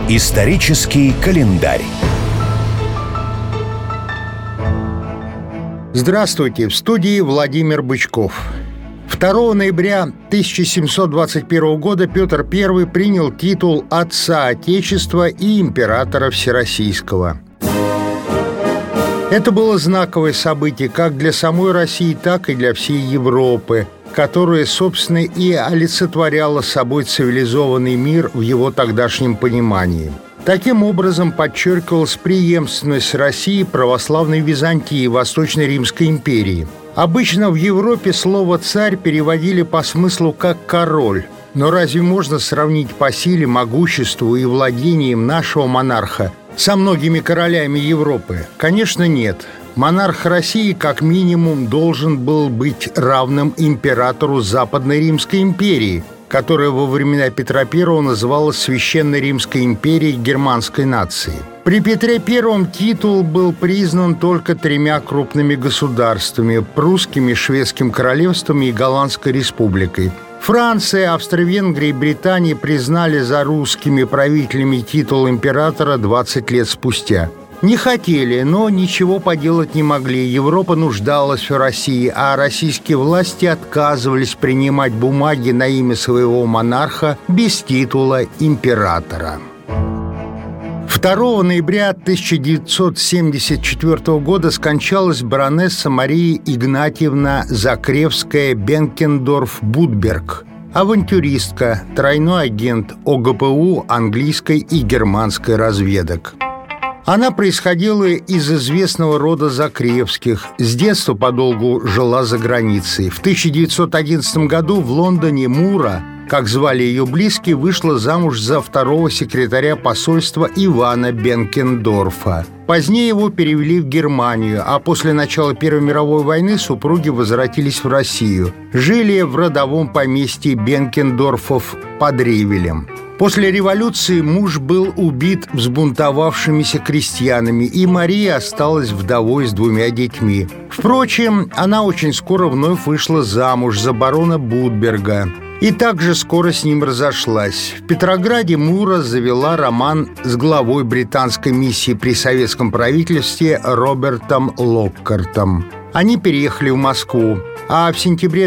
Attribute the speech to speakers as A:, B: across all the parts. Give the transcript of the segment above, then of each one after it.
A: Исторический календарь.
B: Здравствуйте, в студии Владимир Бычков. 2 ноября 1721 года Петр I принял титул Отца Отечества и Императора Всероссийского. Это было знаковое событие как для самой России, так и для всей Европы, которая, собственно, и олицетворяла собой цивилизованный мир в его тогдашнем понимании. Таким образом подчеркивалась преемственность России, православной Византии и Восточной Римской империи. Обычно в Европе слово «царь» переводили по смыслу как «король». Но разве можно сравнить по силе, могуществу и владениям нашего монарха со многими королями Европы? Конечно, нет. Монарх России, как минимум, должен был быть равным императору Западной Римской империи, которая во времена Петра I называлась Священной Римской империей германской нации. При Петре I титул был признан только 3 крупными государствами – прусскими, шведским королевством и Голландской республикой. Франция, Австро-Венгрия и Британия признали за русскими правителями титул императора 20 лет спустя. Не хотели, но ничего поделать не могли. Европа нуждалась в России, а российские власти отказывались принимать бумаги на имя своего монарха без титула императора. 2 ноября 1974 года скончалась баронесса Мария Игнатьевна Закревская-Бенкендорф-Будберг, авантюристка, тройной агент ОГПУ английской и германской разведок. Она происходила из известного рода Закревских, с детства подолгу жила за границей. В 1911 году в Лондоне Мура, как звали ее близкие, вышла замуж за 2-го секретаря посольства Ивана Бенкендорфа. Позднее его перевели в Германию, а после начала Первой мировой войны супруги возвратились в Россию. Жили в родовом поместье Бенкендорфов под Ревелем. После революции муж был убит взбунтовавшимися крестьянами, и Мария осталась вдовой с 2 детьми. Впрочем, она очень скоро вновь вышла замуж за барона Будберга и также скоро с ним разошлась. В Петрограде Мура завела роман с главой британской миссии при советском правительстве Робертом Локкартом. Они переехали в Москву. А в сентябре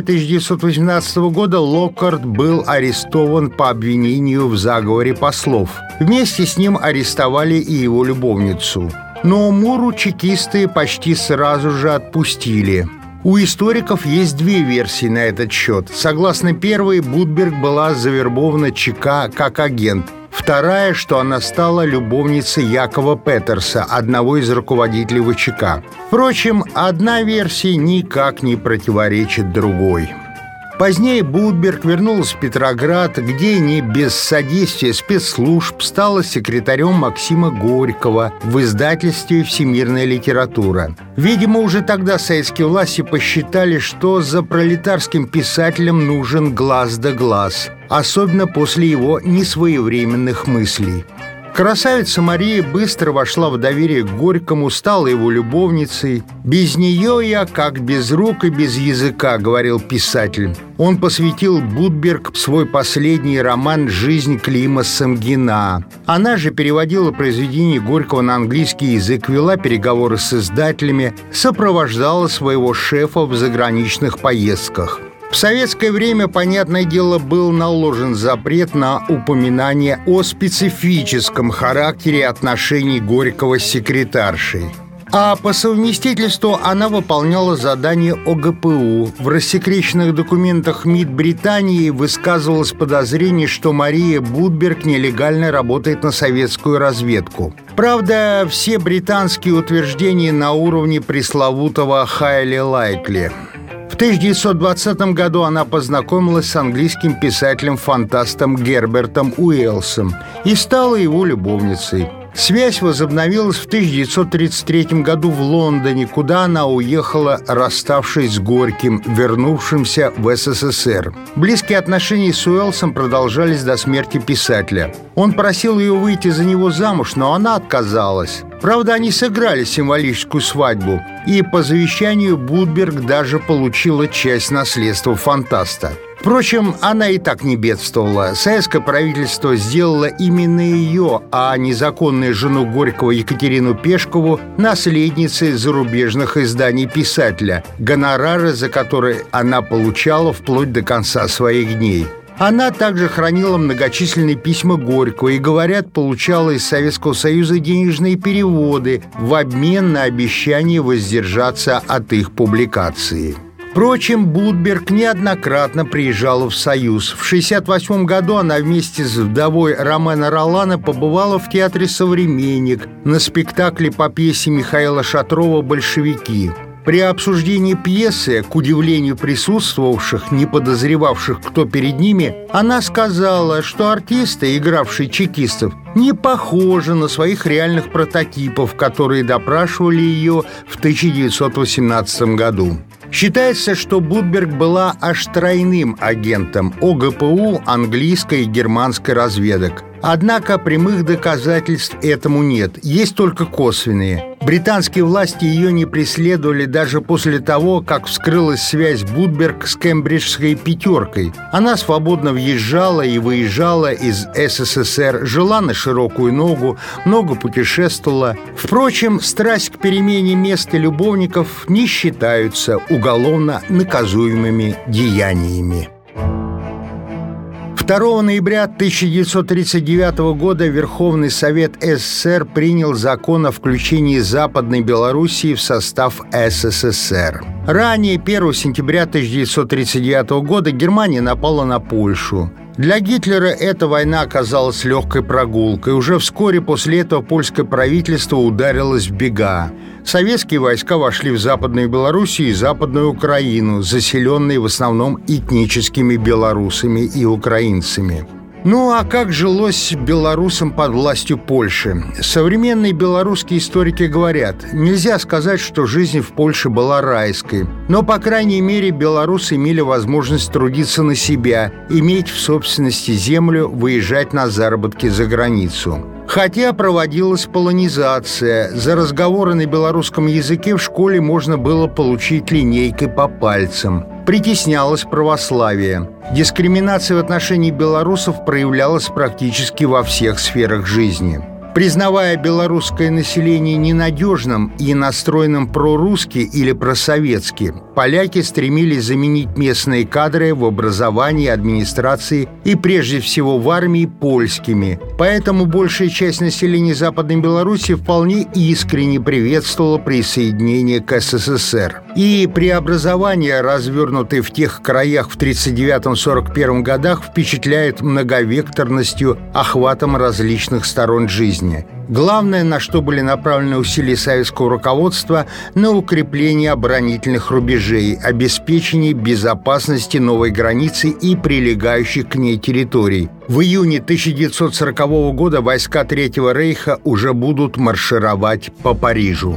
B: 1918 года Локкарт был арестован по обвинению в заговоре послов. Вместе с ним арестовали и его любовницу. Но Муру чекисты почти сразу же отпустили. У историков есть 2 версии на этот счет. Согласно первой, Будберг была завербована ЧК как агент. Вторая, что она стала любовницей Якова Петерса, одного из руководителей ВЧК. Впрочем, одна версия никак не противоречит другой. Позднее Будберг вернулась в Петроград, где не без содействия спецслужб стала секретарем Максима Горького в издательстве «Всемирная литература». Видимо, уже тогда советские власти посчитали, что за пролетарским писателем нужен глаз да глаз, особенно после его несвоевременных мыслей. Красавица Мария быстро вошла в доверие к Горькому, стала его любовницей. «Без нее я как без рук и без языка», — говорил писатель. Он посвятил Будберг свой последний роман «Жизнь Клима Самгина». Она же переводила произведения Горького на английский язык, вела переговоры с издателями, сопровождала своего шефа в заграничных поездках. В советское время, понятное дело, был наложен запрет на упоминание о специфическом характере отношений Горького с секретаршей. А по совместительству она выполняла задания ОГПУ. В рассекреченных документах МИД Британии высказывалось подозрение, что Мария Будберг нелегально работает на советскую разведку. Правда, все британские утверждения на уровне пресловутого «highly likely». В 1920 году она познакомилась с английским писателем-фантастом Гербертом Уэллсом и стала его любовницей. Связь возобновилась в 1933 году в Лондоне, куда она уехала, расставшись с Горьким, вернувшимся в СССР. Близкие отношения с Уэллсом продолжались до смерти писателя. Он просил ее выйти за него замуж, но она отказалась. Правда, они сыграли символическую свадьбу, и по завещанию Будберг даже получила часть наследства фантаста. Впрочем, она и так не бедствовала. Советское правительство сделало именно ее, а незаконную жену Горького Екатерину Пешкову, наследницей зарубежных изданий писателя, гонорары за которые она получала вплоть до конца своих дней. Она также хранила многочисленные письма Горького и, говорят, получала из Советского Союза денежные переводы в обмен на обещание воздержаться от их публикации. Впрочем, Будберг неоднократно приезжала в Союз. В 1968 году она вместе с вдовой Ромена Ролана побывала в театре «Современник» на спектакле по пьесе Михаила Шатрова «Большевики». При обсуждении пьесы, к удивлению присутствовавших, не подозревавших, кто перед ними, она сказала, что артисты, игравшие чекистов, не похожи на своих реальных прототипов, которые допрашивали ее в 1918 году. Считается, что Будберг была аж тройным агентом ОГПУ, английской и германской разведок. Однако прямых доказательств этому нет, есть только косвенные. Британские власти ее не преследовали даже после того, как вскрылась связь Будберг с кембриджской пятеркой. Она свободно въезжала и выезжала из СССР, жила на широкую ногу, много путешествовала. Впрочем, страсть к перемене места любовников не считаются уголовно наказуемыми деяниями. 2 ноября 1939 года Верховный Совет СССР принял закон о включении Западной Белоруссии в состав СССР. Ранее, 1 сентября 1939 года, Германия напала на Польшу. Для Гитлера эта война оказалась легкой прогулкой. Уже вскоре после этого польское правительство ударилось в бега. Советские войска вошли в Западную Белоруссию и Западную Украину, заселенные в основном этническими белорусами и украинцами. Ну а как жилось белорусам под властью Польши? Современные белорусские историки говорят, нельзя сказать, что жизнь в Польше была райской, но, по крайней мере, белорусы имели возможность трудиться на себя, иметь в собственности землю, выезжать на заработки за границу. Хотя проводилась полонизация, за разговоры на белорусском языке в школе можно было получить линейкой по пальцам. Притеснялось православие. Дискриминация в отношении белорусов проявлялась практически во всех сферах жизни. Признавая белорусское население ненадежным и настроенным прорусски или просоветски, поляки стремились заменить местные кадры в образовании, администрации и прежде всего в армии польскими. Поэтому большая часть населения Западной Белоруссии вполне искренне приветствовала присоединение к СССР. И преобразования, развернутые в тех краях в 1939-1941 годах, впечатляют многовекторностью, охватом различных сторон жизни. Главное, на что были направлены усилия советского руководства, на укрепление оборонительных рубежей, обеспечение безопасности новой границы и прилегающих к ней территорий. В июне 1940 года войска Третьего Рейха уже будут маршировать по Парижу.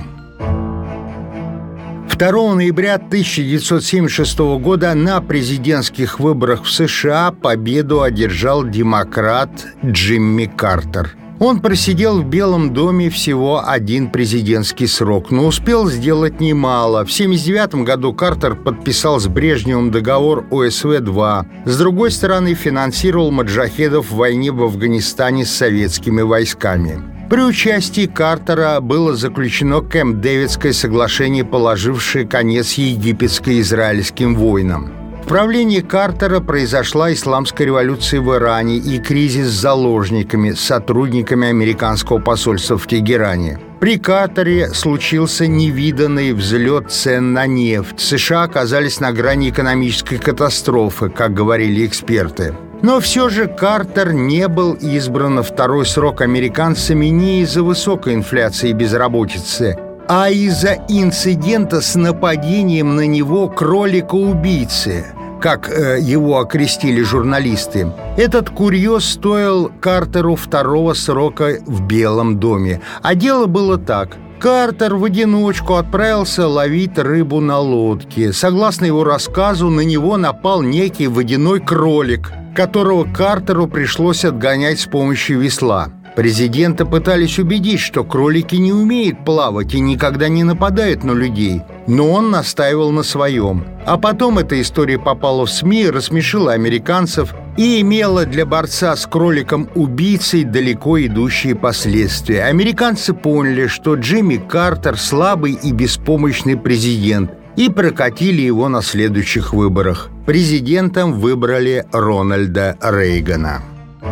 B: 2 ноября 1976 года на президентских выборах в США победу одержал демократ Джимми Картер. Он просидел в Белом доме всего один президентский срок, но успел сделать немало. В 1979 году Картер подписал с Брежневым договор ОСВ-2. С другой стороны, финансировал маджахедов в войне в Афганистане с советскими войсками. При участии Картера было заключено Кэмп-Дэвидское соглашение, положившее конец египетско-израильским войнам. В правлении Картера произошла исламская революция в Иране и кризис с заложниками, сотрудниками американского посольства в Тегеране. При Картере случился невиданный взлет цен на нефть. США оказались на грани экономической катастрофы, как говорили эксперты. Но все же Картер не был избран на второй срок американцами не из-за высокой инфляции и безработицы, а из-за инцидента с нападением на него кролика-убийцы, как его окрестили журналисты. Этот курьез стоил Картеру второго срока в Белом доме. А дело было так. Картер в одиночку отправился ловить рыбу на лодке. Согласно его рассказу, на него напал некий водяной кролик, которого Картеру пришлось отгонять с помощью весла. Президента пытались убедить, что кролики не умеют плавать и никогда не нападают на людей, но он настаивал на своем. А потом эта история попала в СМИ, рассмешила американцев и имела для борца с кроликом-убийцей далеко идущие последствия. Американцы поняли, что Джимми Картер слабый и беспомощный президент, и прокатили его на следующих выборах. Президентом выбрали Рональда Рейгана.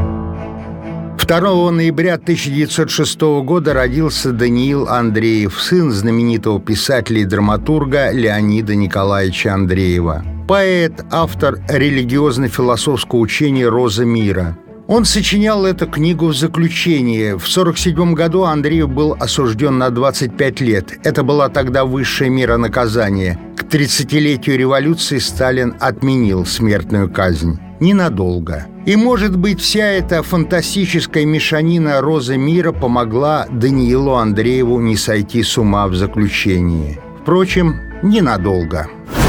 B: 2 ноября 1906 года родился Даниил Андреев, сын знаменитого писателя и драматурга Леонида Николаевича Андреева. Поэт, автор религиозно-философского учения «Роза мира». Он сочинял эту книгу в заключение. В 1947 году Андреев был осужден на 25 лет. Это была тогда высшая мера наказания. К 30-летию революции Сталин отменил смертную казнь. Ненадолго. И, может быть, вся эта фантастическая мешанина «Розы мира» помогла Даниилу Андрееву не сойти с ума в заключении. Впрочем, ненадолго.